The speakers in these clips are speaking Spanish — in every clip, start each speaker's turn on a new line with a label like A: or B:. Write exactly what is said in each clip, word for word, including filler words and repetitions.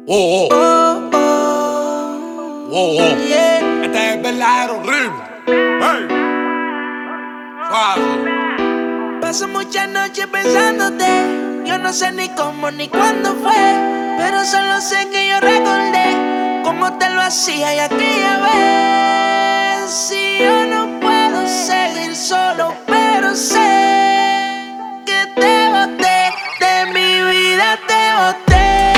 A: Oh, oh.
B: Oh, oh.
A: Oh, oh.
B: Yeah.
A: Este es el verdadero ritmo. Hey. Suave.
B: Paso muchas noches pensándote. Yo no sé ni cómo ni cuándo fue, pero solo sé que yo recordé cómo te lo hacía y aquella vez. Si yo no puedo seguir solo, pero sé que te boté, de mi vida te boté.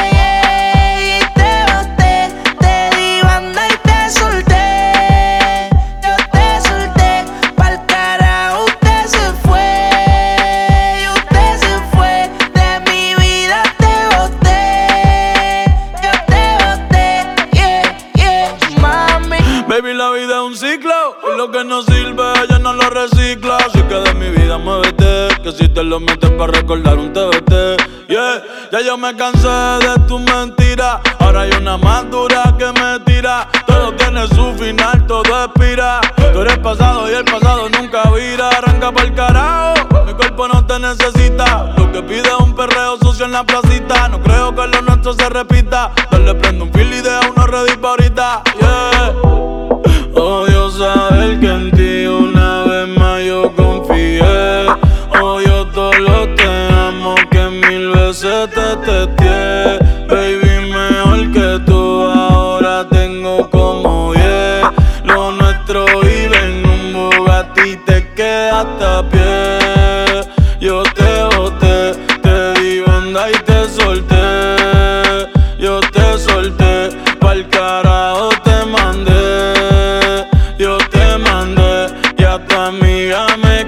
C: Baby, la vida es un ciclo y lo que no sirve ya no lo recicla. Así que de mi vida muévete, que si te lo metes para recordar un T B T. Yeah, ya yo me cansé de tus mentiras. Ahora hay una más dura que me tira. Todo tiene su final, todo expira. Tú eres pasado y el pasado nunca vira. Arranca pa'l carajo, mi cuerpo no te necesita. Lo que pide es un perreo sucio en la placita. No creo que lo nuestro se repita. Dale, prende un fil y deja uno ready pa' ahorita. Yeah. Odio saber que en ti una vez más yo confié. Odio todo lo te amo que mil veces te testé. Baby, mejor que tú ahora tengo como diez. Lo nuestro vive en un Bugatti y te quedaste a pie. Yo te boté, te di banda y te solté. Yo te solté, pa'l carajo te mandé. Yo te mandé y a tu amiga me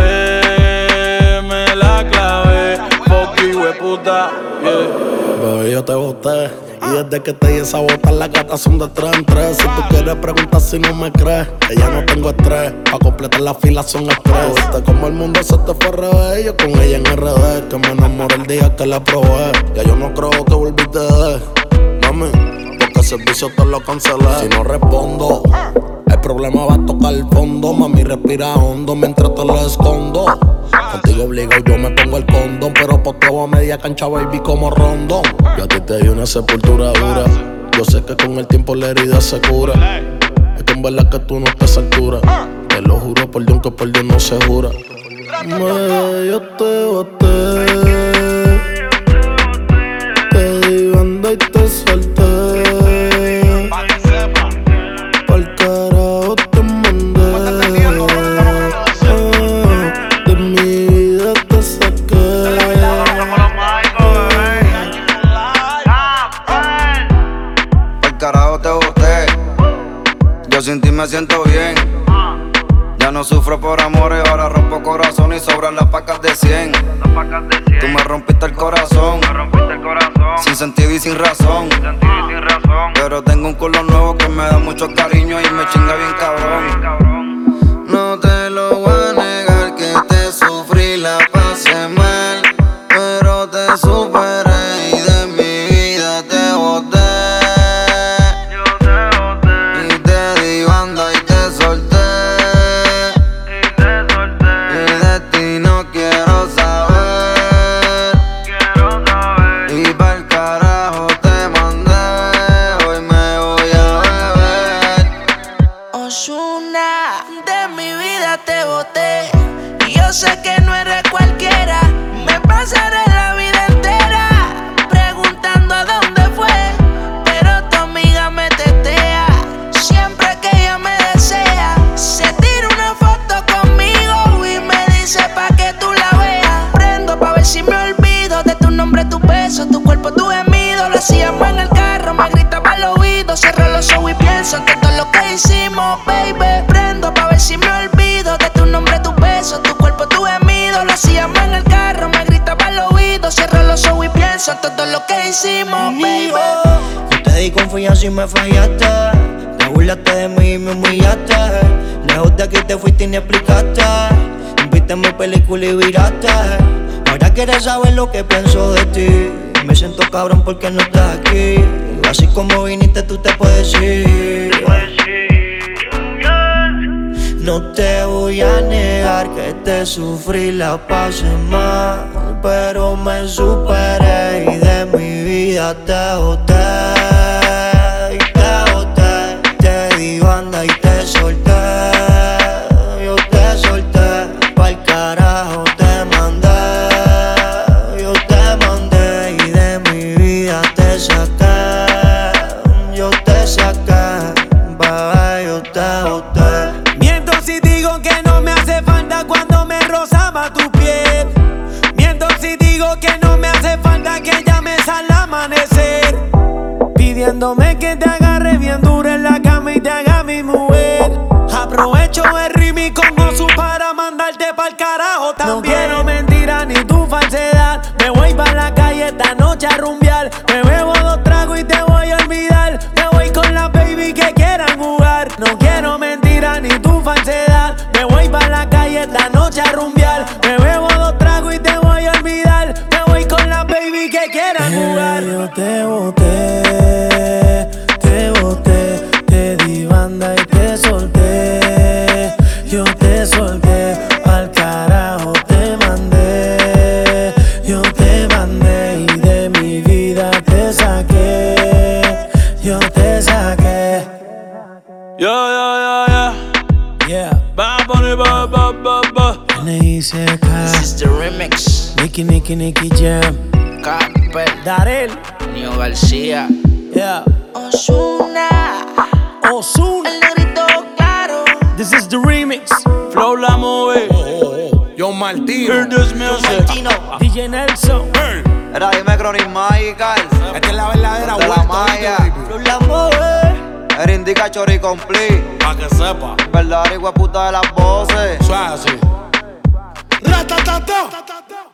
C: clavé, me la clavé, fuck you, hueputa, yeah.
D: Bebé, yo te boté y desde que te di esa bota las gatas son de tres en tres. Si tú quieres preguntar si no me crees, que ya no tengo estrés, pa' completar la fila son express. Viste como el mundo se te fue al revés, yo con ella en R D, que me enamoré el día que la probé. Ya yo no creo que volviste de, mami, porque el servicio te lo cancelé. Si no respondo, el problema va a tocar el fondo. Mami, respira hondo mientras te lo escondo. Contigo obligado yo me pongo el condón, pero posteo a media cancha, baby, como rondón. Yo a ti te di una sepultura dura. Yo sé que con el tiempo la herida se cura. Es que en verdad que tú no estás a esa altura. Te lo juro por Dios que por Dios no se jura. Me, yo te boté, te di banda y te solté. Pa'l carajo te mandé. De mi vida te saqué.
E: Pa'l carajo te boté. Yo sin ti me siento bien. Ya no sufro por amores, ahora rompo corazón y sobran las pacas de cien. Tú me rompiste el corazón, sin sentido y sin razón. Pero tengo un culo nuevo que me da mucho cariño y me chinga bien cabrón. No te lo voy a negar que te sufrí, la pasé mal, pero te superé y de mi vida te boté. Y te di banda y te solté. Y de ti no quiero saber. Y pa'l carajo te mandé. Hoy me voy a beber.
B: Ozuna, de mi vida te boté. Y yo sé que no eres cualquiera. Me pasaré la vida entera preguntando a dónde fue, pero tu amiga me tetea. Siempre que ella me desea, se tira una foto conmigo y me dice pa' que tú la veas. Prendo pa' ver si me olvido de tu nombre, tu beso, tu cuerpo, tu gemido. Lo hacíamos en el carro, me gritaba al oído. Cierro los ojos y pienso en todo lo que hicimos, baby. Prendo pa' ver si me olvido de tu nombre, tu beso, tu cuerpo, tu gemido. Lo hacíamos en el carro, me gritaba al oído. Cierro los ojos y pienso en todo lo que hicimos, baby.
F: Yo te di confianza y me fallaste. Te burlaste de mí y me humillaste. Lejos de aquí te fuiste y ni explicaste. Viste mi película y viraste. Ahora quieres saber lo que pienso de ti. Me siento cabrón porque no estás aquí. Así como viniste tú te puedes ir. No te voy a negar que te sufrí, la pasé mal, pero me superé y de mi vida te boté.
G: digo que no me hace falta que llames al amanecer, pidiéndome que te agarre bien duro en la cama y te haga mi mujer. Aprovecho el remix con Osu para mandarte pa'l carajo también. No quiero mentira ni tu falsedad. Me voy pa' la calle esta noche a rumbear. Me bebo dos tragos y te voy a olvidar. Me voy con la baby que quieran jugar. No quiero mentira ni tu falsedad. Me voy pa' la calle esta noche a rumbear. Me bebo dos tragos y te voy a olvidar. Me voy con la baby que quieran jugar. Yo te boté, te boté, te di banda y te solté. Yo te solté, pa'l carajo te mandé. Yo te mandé y de mi vida te saqué. Yo te saqué.
C: Yeah, yeah, yeah, yeah.
G: Yeah.
C: Bad Bunny, ba, ba, ba, ba.
G: N I C K.
B: This is the remix.
G: Nicky, Nicky, Nicky Jam.
B: Camper,
G: Darel.
B: Nio García,
G: Yeah.
B: Ozuna,
G: Ozuna.
B: el negrito claro.
G: This is the remix.
C: Flow la movie.
A: Yo Martino.
C: Hear this music.
G: D J Nelson.
A: Hey.
E: Era dime Chronic Magical.
A: Esta es la verdadera
E: De la
A: vuelta,
E: malla.
A: ¿oíste, baby?
G: La mueve.
E: Era indica chori complete.
A: Pa' que sepa.
E: Verdadera puta de las voces.
A: Suave así. Ratatata.